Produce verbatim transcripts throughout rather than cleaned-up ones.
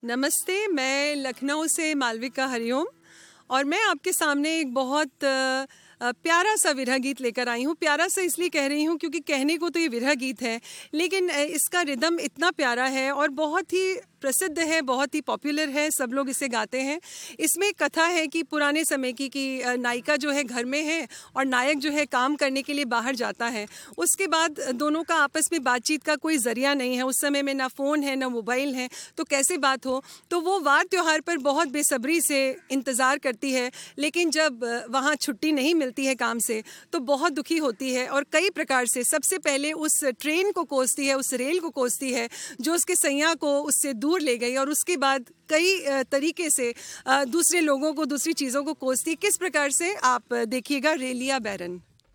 नमस्ते, मैं लखनऊ से मालविका हरिओम और मैं आपके सामने एक बहुत अ, अ, प्यारा सा विरह गीत लेकर आई हूँ। प्यारा सा इसलिए कह रही हूँ क्योंकि कहने को तो ये विरह गीत है, लेकिन अ, इसका रिदम इतना प्यारा है और बहुत ही प्रसिद्ध है, बहुत ही पॉपुलर है, सब लोग इसे गाते हैं। इसमें एक कथा है कि पुराने समय की कि अ, नायिका जो है घर में है और नायक जो है काम करने के लिए बाहर जाता है। उसके बाद दोनों का आपस में बातचीत का कोई ज़रिया नहीं है। उस समय में ना फ़ोन है ना मोबाइल है, तो कैसे बात हो। तो वो वार त्योहार पर बहुत बेसब्री से इंतज़ार करती है, लेकिन जब अ, वहाँ छुट्टी नहीं मिलती है काम से तो बहुत दुखी होती है और कई प्रकार से सबसे पहले उस ट्रेन को कोसती है, उस रेल को कोसती है जो उसके सैया को उससे दूर ले गई, और उसके बाद कई अ, तरीके से अ, दूसरे लोगों को, दूसरी चीज़ों को कोसती। किस प्रकार से आप देखिएगा रेलिया बैरन।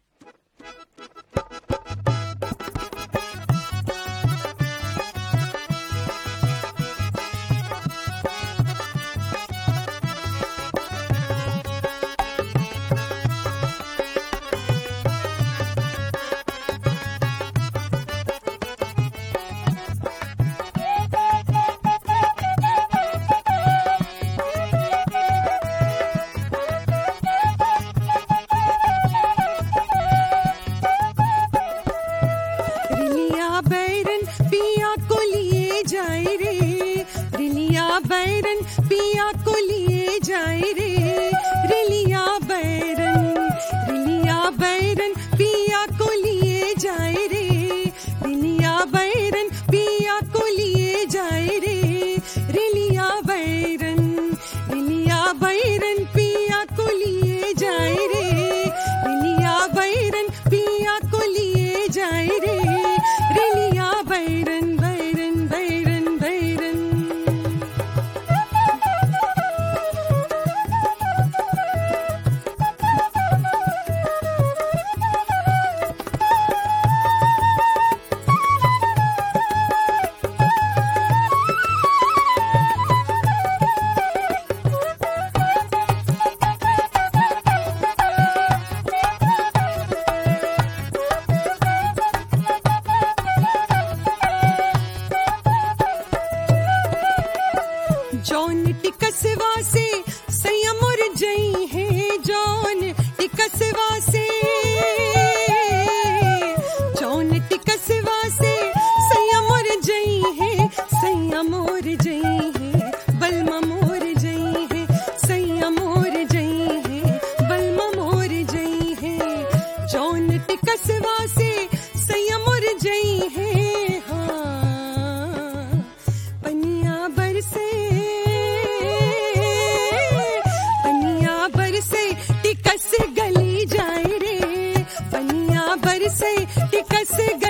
बैरन पिया को लिए जाए रे, रिलिया बैरन, रिलिया बैरन पिया को लिए जाए रे, रिलिया बैरन पिया को लिए जाए रे, रिलिया बैरन, रिलिया बैरन पिया को लिए जाए रे, रिलिया बैरन पिया को लिए जाए रे, रिलिया बैरन बैरन बैरन बैरन। जौन टिकसवा से संयम उर जई है, जौन टिकसवा से, जौन टिकसवा से संयम उर जई है, संयम उर जई है, बलमा मोर जई है, संयम उर जई है, बलमा मोर जई है, जौन टिकसवा से संयम उर जई है। हाँ पनिया बरसे, टिकस गली जाए रे, पनिया बरसे टिकस